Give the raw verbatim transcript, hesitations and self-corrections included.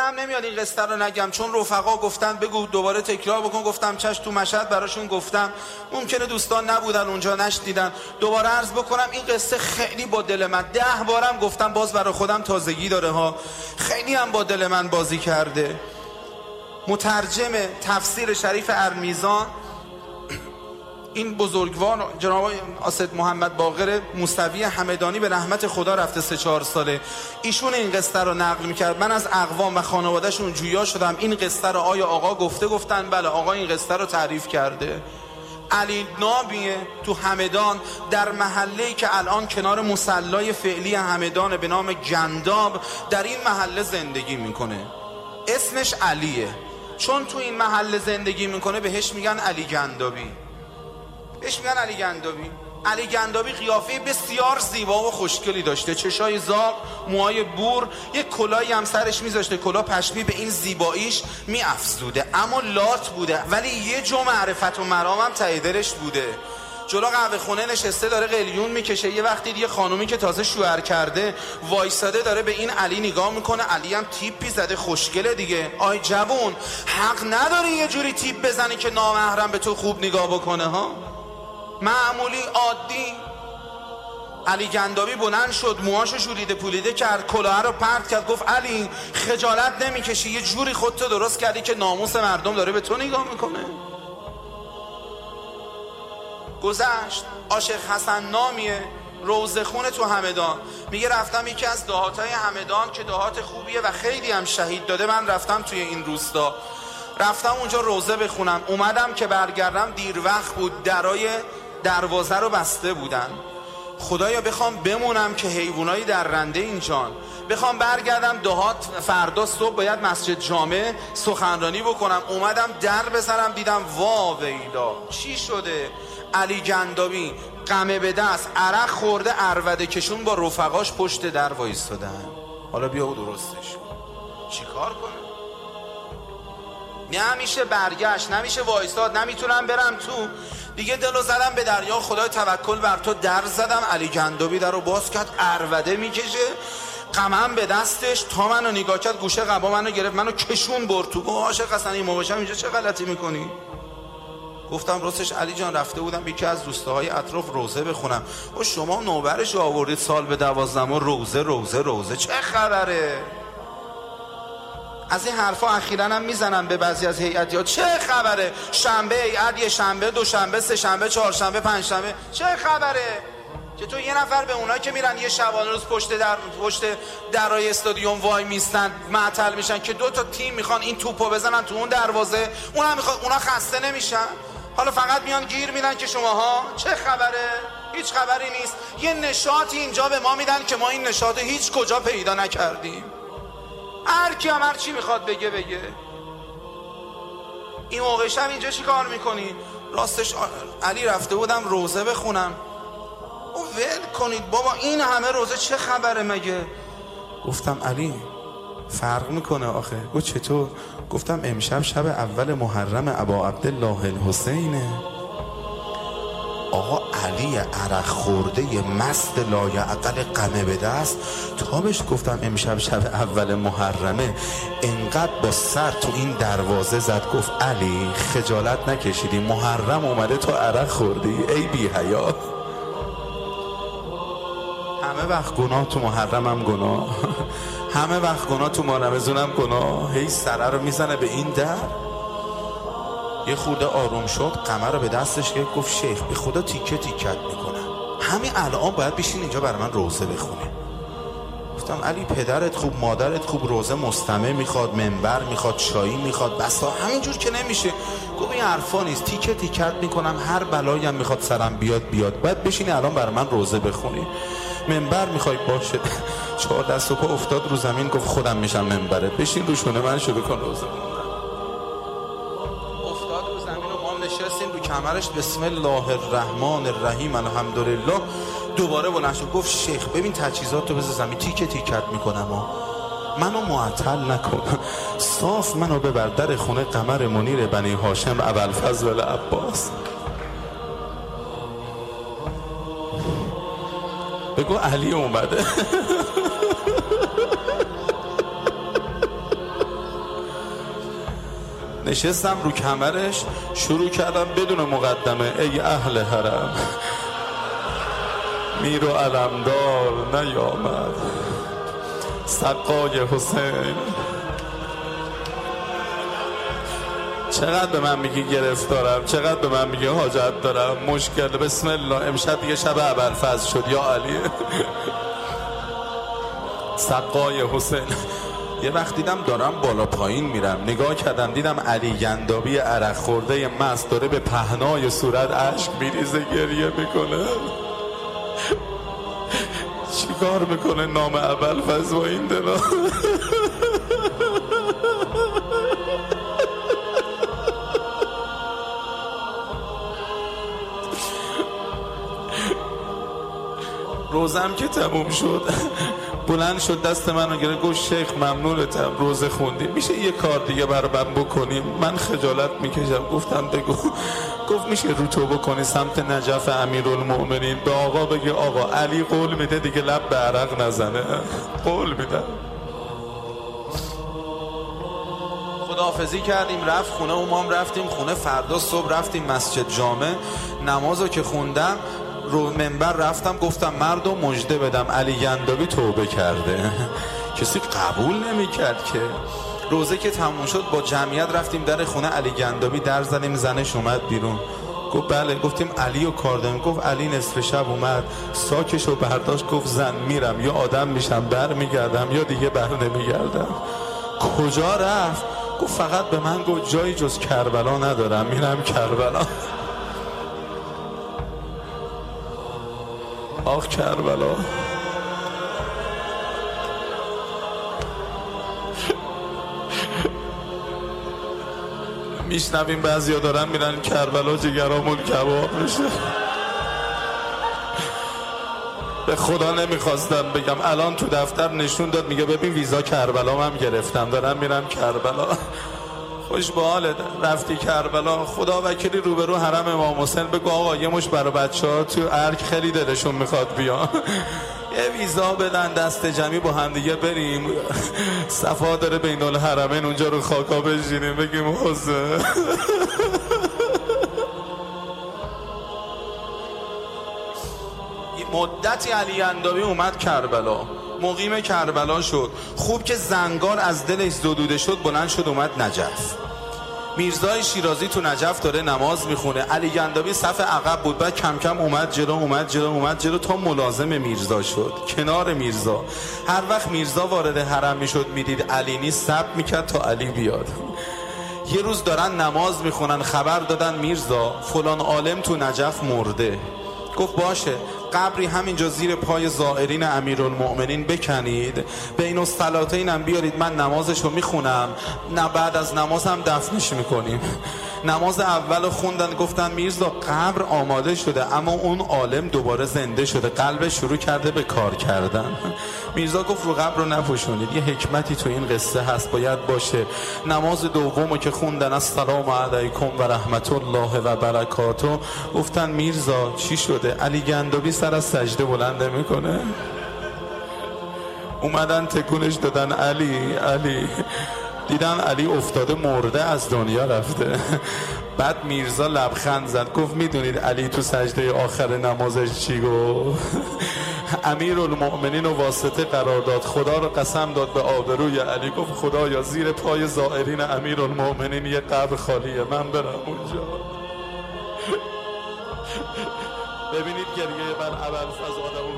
دلم نمیاد این قصه رو نگم، چون رفقا گفتن بگو دوباره تکرار بکن. گفتم چشم. تو مشهد براشون گفتم، ممکنه دوستان نبودن اونجا نشدیدن، دوباره عرض بکنم این قصه خیلی با دل من، ده بارم گفتم باز برای خودم تازگی داره ها، خیلی هم با دل من بازی کرده. مترجم تفسیر شریف ارمیزان، این بزرگوار جناب اسد محمد باقر موسوی همدانی به رحمت خدا رفته، سه چهار ساله ایشون این قصه رو نقل میکرد. من از اقوام و خانوادهشون جویا شدم این قصه رو آیا آقا گفته؟ گفتن بله آقا این قصه رو تعریف کرده. علی نابیه تو همدان، در محله‌ای که الان کنار مصلای فعلی همدان به نام گنداب، در این محله زندگی میکنه. اسمش علیه، چون تو این محله زندگی میکنه بهش میگن علی گندابی. بهش میگن علی گندابی. علی گندابی قیافه بسیار زیبا و خوشگلی داشته، چشای زاغ، موهای بور، یک کلاهی هم سرش میذاشته، کلاه پشمی به این زیباییش میافزوده، اما لات بوده، ولی یه جو معرفت و مرام هم ته دلش بوده. جلو قهوه خونه نشسته داره قلیون میکشه، یه وقتی یه خانومی که تازه شوهر کرده وایساده داره به این علی نگاه میکنه، علی هم تیپی زده خوشگله دیگه. آی جوون، حق نداری یه جوری تیپ بزنی که نامحرم به تو خوب نگاه بکنه ها؟ معمولی عادی. علی گندابی بلند شد، موهاشو شوریده پولیده کرد، کلاه رو پرت کرد، گفت علی خجالت نمیکشی؟ یه جوری خودتو درست کردی که ناموس مردم داره به تو نگاه میکنه. گذشت. عاشق حسن نامیه، روزه خونه تو همدان، میگه رفتم یکی از دهاتای همدان که دهات خوبیه و خیلی هم شهید داده، من رفتم توی این روستا، رفتم اونجا روزه بخونم. اومدم که برگردم دیر وقت بود، درای دروازه رو بسته بودن. خدایا بخوام بمونم که حیوانای درنده اینجان، بخوام برگردم دهات، فردا صبح باید مسجد جامع سخنرانی بکنم. اومدم در بزنم دیدم وا ویلا چی شده؟ علی گندابی قمه به دست، عرق خورده، عربده کشون با رفقاش پشت در وایستادن. حالا بیا و درستش چی کار کنه؟ نمیشه برگشت، نمیشه وایستاد، نمیتونم برم تو دیگه. دلو زدم به دریا، خدای توکل بر تو، در زدم. علی گندابی در رو باز کرد، عربده میکشه، قمم به دستش، تا منو نگاه کرد، گوشه قبا منو گرفت، منو کشون برد تو. گفت عاشق حسن این موقعشم اینجا چه غلطی میکنی؟ گفتم راستش علی جان رفته بودم یکی از روستاهای اطراف روزه بخونم. و شما نوبرش آوردید سال به دوازدهم و روزه روزه روزه چه خبره؟ از این حرفا اخیراً هم میزنم به بعضی از هیئتی‌ها، چه خبره؟ شنبه هیئت، یه شنبه، دو شنبه، سه شنبه، چهار شنبه، پنج شنبه، چه خبره؟ که تو یه نفر به اونایی که میرن یه شبانه روز پشت در پشت درای استادیوم وای میستن معطل میشن که دو تا تیم میخوان این توپو بزنن تو اون دروازه، اونها میخوان، اونها خسته نمیشن؟ حالا فقط میان گیر میدن که شماها چه خبره؟ هیچ خبری نیست. یه نشاطی اینجا به ما میدن که ما این نشاط هیچ کجا پیدا نکردیم. هر کی هم هر چی میخواد بگه بگه. این موقعش هم اینجا چی کار میکنی؟ راستش علی رفته بودم روزه بخونم. او ول کنید بابا، این همه روزه چه خبره مگه؟ گفتم علی فرق میکنه آخه. گفت چطور؟ گفتم امشب شب اول محرم ابا عبدالله الحسینه. آقا علی عرق خورده مست لایعقل قمه به دست تا بهش گفتم امشب شب اول محرمه، انقدر با سر تو این دروازه زد، گفت علی خجالت نکشیدی؟ محرم اومده تو عرق خوردی؟ ای بی حیا. همه وقت گناه تو محرم هم گناه، همه وقت گناه تو ماه رمضان هم گناه. هی سره رو میزنه به این در. یه خورده آروم شد، قمر رو به دستش گرفت، گفت شیخ به خدا تیکه تیکت میکنم، همین الان باید بشین اینجا برای من روزه بخونی. گفتم علی پدرت خوب، مادرت خوب، روزه مستمع میخواد، منبر میخواد، چایی میخواد، بسا همینجور که نمیشه. گفت این حرفا نیست، تیکه تیکت میکنم، هر بلایی هم میخواد سرم بیاد بیاد، باید بشینی الان برای من روزه بخونی. منبر میخوای؟ باشه. چهار دست و پا افتاد رو زمین، گفت خودم میشم منبرت، بشین روشونه من شروع کن روزه. افتاد رو زمین و ما نشستیم رو کمرش، بسم الله الرحمن الرحیم الحمدلله. دوباره بلند شد گفت شیخ ببین تجهیزات رو بذار زمین، تیکه تیکت میکنم ها، منو معطل نکن، صاف منو ببر در خونه قمر منیر بنی هاشم ابوالفضل عباس. بگو علی اومده. نشستم رو کمرش، شروع کردم بدون مقدمه: ای اهل حرم، میر و علمدار نیامد، سقای حسین. چقدر به من میگی گرفتارم، چقدر به من میگی حاجت دارم، مشکل. بسم الله، امشب دیگه شب ابوالفضل شد یا علی. سقای حسین. یه وقت دیدم دارم بالا پایین میرم، نگاه کردم دیدم علی گندابی عرق خورده مست داره به پهنای صورت اشک میریزه، گریه میکنه. چیکار میکنه نام ابوالفضل با این دلا؟ روزم که تموم شد بلند شد دست منو گرفت گفت شیخ ممنونتم، روزه خوندیم، میشه یه کار دیگه برای من بکنیم؟ من خجالت میکشم. گفتم بگو. گفت میشه رو تو بکنی سمت نجف امیرالمؤمنین، به آقا بگی آقا علی قول میده دیگه لب به عرق نزنه، قول میده. خداحافظی کردیم، رفت خونه و ما هم رفتیم خونه. فردا صبح رفتیم مسجد جامع، نمازو که خوندم رو منبر رفتم گفتم مردم مژده بدم علی گندابی توبه کرده. کسی قبول نمی کرد که. روزه که تموم شد با جمعیت رفتیم در خونه علی گندابی، در زدیم، زنش اومد بیرون. گفت بله. گفتیم علی و کار داریم. گفت علی نصف شب اومد ساکشو برداشت، گفت زن میرم یا آدم میشم بر میگردم یا دیگه بر نمیگردم. کجا رفت؟ گفت فقط به من گفت جایی جز کربلا ندارم، میرم کربلا. آخ کربلا. میشنویم بعضیا دارن میرن کربلا جگرامون کباب میشه. به خدا نمیخواستم بگم، الان تو دفتر نشون داد میگه ببین ویزا کربلا هم گرفتم، دارم میرم کربلا. خوش به حالت. رفتی کربلا؟ خدا وکیلی روبرو حرم امام حسین بگو آقا یه مش برای بچه‌ها تو ارک خیلی دلشون میخواد بیان، یه ویزا بدن دست جمعی با هم دیگه بریم صفا داره بین الحرمین اونجا رو خاکا بشینیم بگیم حسین. مدتی علی گندابی اومد کربلا، مقیم کربلا شد. خوب که زنگار از دلش زدوده شد بلند شد اومد نجف. میرزای شیرازی تو نجف داره نماز میخونه، علی گندابی صف عقب بود، بعد کم کم اومد جلو اومد جلو اومد جلو تا ملازم میرزا شد، کنار میرزا. هر وقت میرزا وارد حرم میشد میدید علی نیست صبر میکرد تا علی بیاد. یه روز دارن نماز میخونن خبر دادن میرزا فلان عالم تو نجف مرده. گفت باشه قبری همینجا زیر پای زائرین امیرالمؤمنین بکنید، بین الصلاتین هم بیارید، من نمازشو میخونم، نه بعد از نماز هم دفنش میکنیم. نماز اول خوندن، گفتن میرزا قبر آماده شده اما اون عالم دوباره زنده شده، قلبش شروع کرده به کار کردن. میرزا گفت رو قبر رو نپوشونید، یه حکمتی تو این قصه هست باید باشه. نماز دومو که خوندن السلام علیکم و رحمت الله و برکاته، گفتن میرزا چی شده؟ علی گندابی سر از سجده بلند میکنه. اومدن تکونش دادن علی علی، دیدن علی افتاده مرده از دنیا رفته. بعد میرزا لبخند زد گفت میدونید علی تو سجده آخر نمازش چی گفت؟ امیرالمؤمنین و واسطه قرار داد، خدا رو قسم داد به آبروی علی، گفت خدایا زیر پای زائرین امیرالمؤمنین یه قبر خالیه، من برم اونجا. ببینید گریه بر ابوالفضل آدم